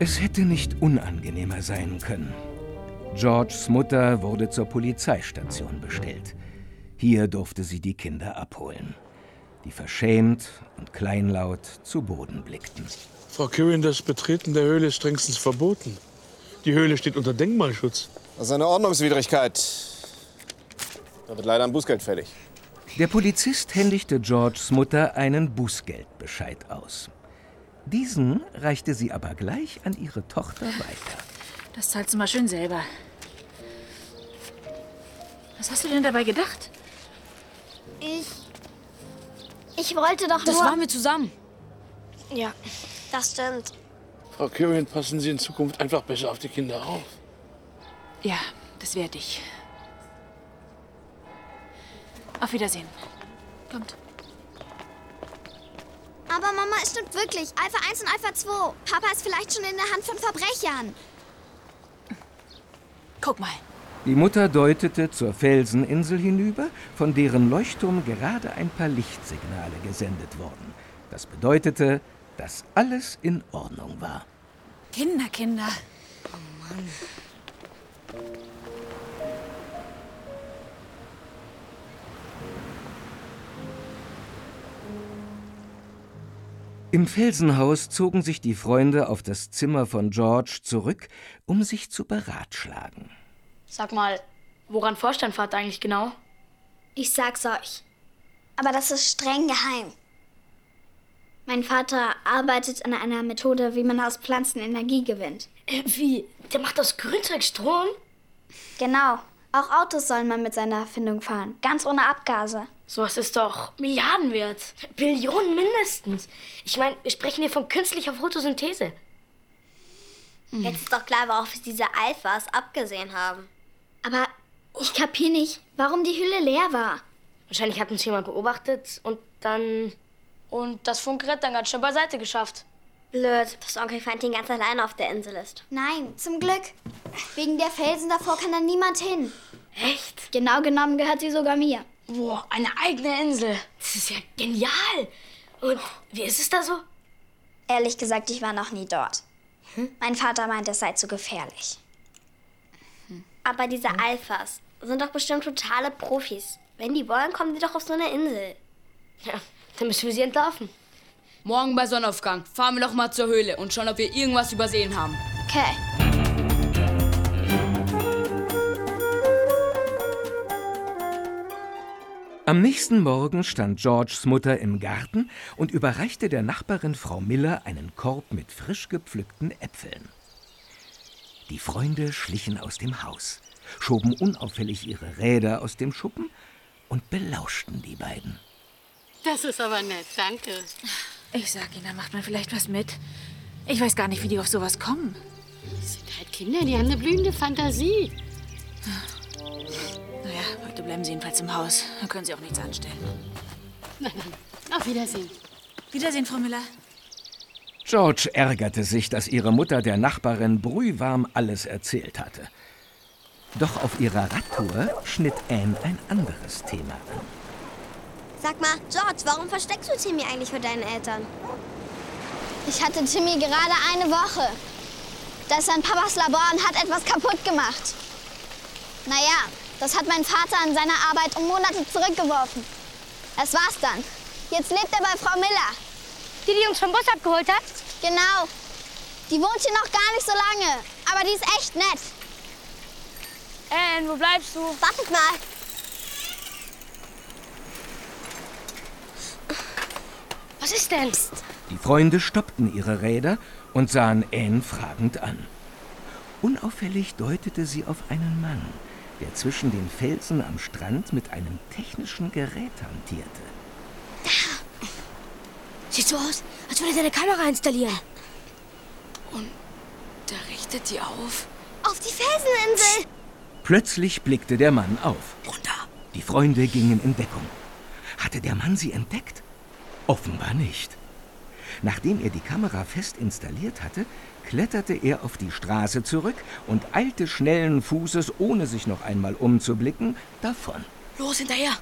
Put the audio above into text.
Es hätte nicht unangenehmer sein können. Georges Mutter wurde zur Polizeistation bestellt. Hier durfte sie die Kinder abholen, die verschämt und kleinlaut zu Boden blickten. Frau Kirin, das Betreten der Höhle ist strengstens verboten. Die Höhle steht unter Denkmalschutz. Das ist eine Ordnungswidrigkeit. Da wird leider ein Bußgeld fällig. Der Polizist händigte Georges Mutter einen Bußgeldbescheid aus. Diesen reichte sie aber gleich an ihre Tochter weiter. Das zahlst du mal schön selber. Was hast du denn dabei gedacht? Ich wollte doch Das nur... waren wir zusammen. Ja, das stimmt. Frau Kirin, passen Sie in Zukunft einfach besser auf die Kinder auf. Ja, das werde ich. Auf Wiedersehen. Kommt. Aber Mama, es stimmt wirklich. Alpha 1 und Alpha 2. Papa ist vielleicht schon in der Hand von Verbrechern. Guck mal. Die Mutter deutete zur Felseninsel hinüber, von deren Leuchtturm gerade ein paar Lichtsignale gesendet wurden. Das bedeutete, dass alles in Ordnung war. Kinder. Oh Mann. Im Felsenhaus zogen sich die Freunde auf das Zimmer von George zurück, um sich zu beratschlagen. Sag mal, woran forscht dein Vater eigentlich genau? Ich sag's euch. Aber das ist streng geheim. Mein Vater arbeitet an einer Methode, wie man aus Pflanzen Energie gewinnt. Wie? Der macht aus Grünzeug Strom? Genau. Auch Autos sollen man mit seiner Erfindung fahren. Ganz ohne Abgase. Sowas ist doch Milliarden wert. Billionen mindestens. Ich meine, wir sprechen hier von künstlicher Photosynthese. Jetzt ist doch klar, worauf diese Alphas abgesehen haben. Aber ich kapier nicht, warum die Hülle leer war. Wahrscheinlich hat uns jemand beobachtet und dann... Und das Funkgerät dann ganz schnell beiseite geschafft. Blöd, dass Onkel Valentin ganz alleine auf der Insel ist. Nein, zum Glück. Wegen der Felsen davor kann da niemand hin. Echt? Genau genommen gehört sie sogar mir. Boah, eine eigene Insel. Das ist ja genial. Und wie ist es da so? Ehrlich gesagt, ich war noch nie dort. Mein Vater meinte, es sei zu gefährlich. Aber diese Alphas sind doch bestimmt totale Profis. Wenn die wollen, kommen die doch auf so eine Insel. Ja, dann müssen wir sie entlarven. Morgen bei Sonnenaufgang fahren wir noch mal zur Höhle und schauen, ob wir irgendwas übersehen haben. Okay. Am nächsten Morgen stand Georges Mutter im Garten und überreichte der Nachbarin Frau Miller einen Korb mit frisch gepflückten Äpfeln. Die Freunde schlichen aus dem Haus, schoben unauffällig ihre Räder aus dem Schuppen und belauschten die beiden. Das ist aber nett, danke. Ich sag Ihnen, da macht man vielleicht was mit. Ich weiß gar nicht, wie die auf sowas kommen. Das sind halt Kinder, die haben eine blühende Fantasie. Naja, heute bleiben Sie jedenfalls im Haus. Da können Sie auch nichts anstellen. Nein, auf Wiedersehen. Wiedersehen, Frau Miller. George ärgerte sich, dass ihre Mutter der Nachbarin brühwarm alles erzählt hatte. Doch auf ihrer Radtour schnitt Anne ein anderes Thema an. Sag mal, George, warum versteckst du Timmy eigentlich vor deinen Eltern? Ich hatte Timmy gerade eine Woche. Da ist an Papas Labor und hat etwas kaputt gemacht. Naja, das hat mein Vater an seiner Arbeit um Monate zurückgeworfen. Das war's dann. Jetzt lebt er bei Frau Miller. Die uns vom Bus abgeholt hat? Genau. Die wohnt hier noch gar nicht so lange, aber die ist echt nett. Anne, wo bleibst du? Wartet mal. Was ist denn? Die Freunde stoppten ihre Räder und sahen Anne fragend an. Unauffällig deutete sie auf einen Mann, der zwischen den Felsen am Strand mit einem technischen Gerät hantierte. Sieht so aus, als würde er seine Kamera installieren. Und da richtet die auf. Auf die Felseninsel. Plötzlich blickte der Mann auf. Runter. Die Freunde gingen in Deckung. Hatte der Mann sie entdeckt? Offenbar nicht. Nachdem er die Kamera fest installiert hatte, kletterte er auf die Straße zurück und eilte schnellen Fußes, ohne sich noch einmal umzublicken, davon. Los, hinterher.